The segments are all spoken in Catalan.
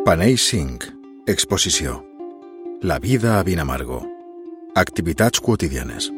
Panell 5. Exposició. La vida a Vinamargo. Activitats quotidianes.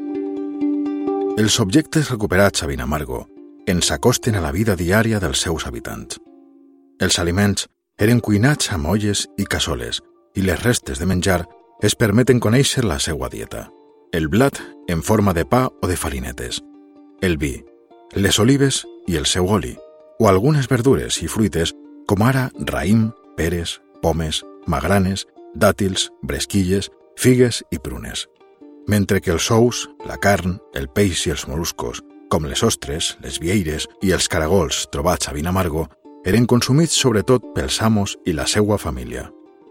Els objectes recuperats a Vinamargo ens acosten a la vida diària dels seus habitants. Els aliments eren cuinats amb olles i cassoles i les restes de menjar es permeten conèixer la seva dieta. El blat en forma de pa o de farinetes, el vi, les olives i el seu oli, o algunes verdures i fruites com ara raïm, peres, pomes, magranes, dàtils, bresquilles, figues i prunes. Mentre que els ous, la carn, el peix i els moluscos, com les ostres, les vieires i els caragols trobats a Vinamargo, eren consumits sobretot pels amos i la seua família.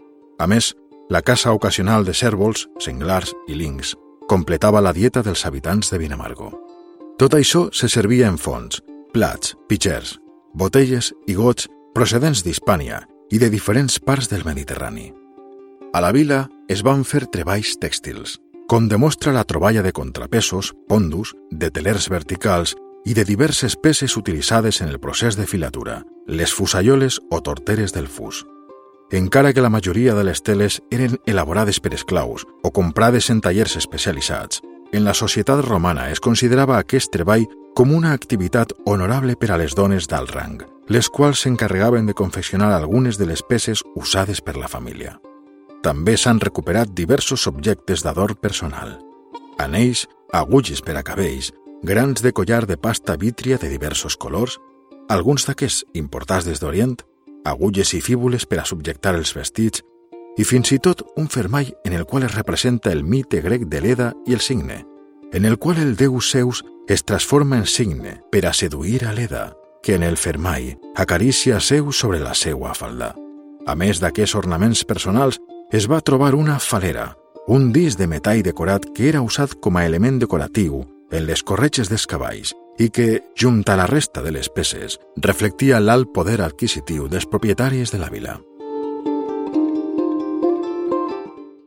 A més, la caça ocasional de cérvols, senglars i linx completava la dieta dels habitants de Vinamargo. Tot això se servia en fonts, plats, pitxers, botelles i gots procedents d'Hispània i de diferents parts del Mediterrani. A la vila es van fer treballs tèxtils, com demostra la troballa de contrapesos, pondus, de telers verticals i de diverses peces utilitzades en el procés de filatura, les fusalloles o torteres del fus. Encara que la majoria de les teles eren elaborades per esclaus o comprades en tallers especialitzats, en la societat romana es considerava aquest treball com una activitat honorable per a les dones d'alt rang, les quals s'encarregaven de confeccionar algunes de les peces usades per la família. També s'han recuperat diversos objectes d'adorn personal: anells, agulles per a cabells, grans de collar de pasta vítria de diversos colors, alguns d'aquests importats des d'Orient, agulles i fíbules per a subjectar els vestits, i fins i tot un fermall en el qual es representa el mite grec de l'Eda i el cigne, en el qual el déu Zeus es transforma en cigne per a seduir a l'Eda, que en el fermall acaricia Zeus sobre la seua falda. A més d'aquests ornaments personals, es va trobar una falera, un disc de metall decorat que era usat com a element decoratiu en les corretges dels cavalls i que, junt a la resta de les peces, reflectia l'alt poder adquisitiu dels propietaris de la vila.